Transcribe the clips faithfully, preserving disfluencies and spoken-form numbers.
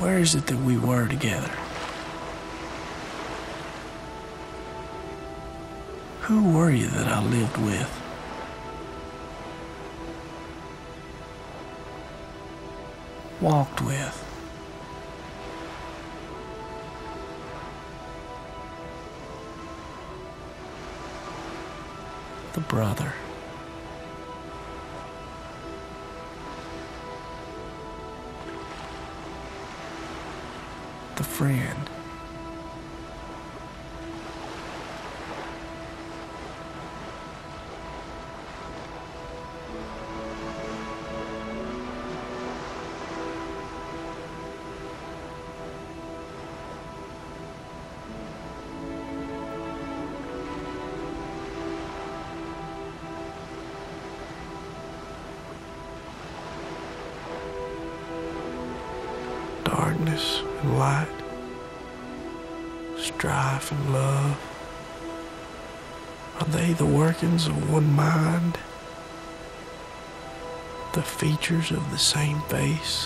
Where is it that we were together? Who were you that I lived with? Walked with? The brother. The friend. Darkness and light, strife and love, are they the workings of one mind, the features of the same face?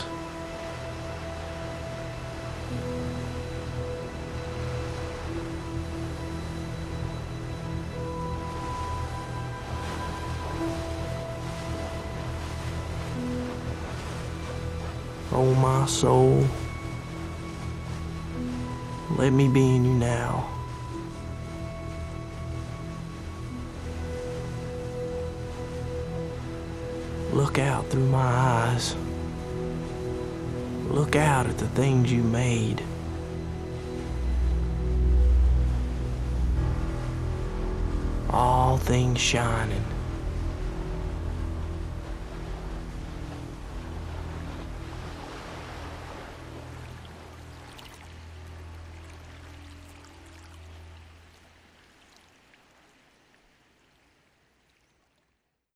Oh, my soul, let me be in you now. Look out through my eyes. Look out at the things you made. All things shining.